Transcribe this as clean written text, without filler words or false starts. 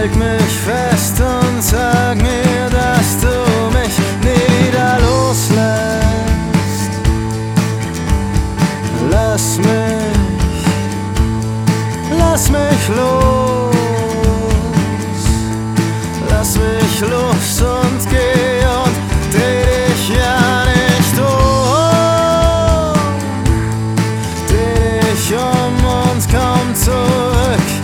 Halt mich fest und sag mir, dass du mich nie wieder loslässt. Lass mich los, lass mich los.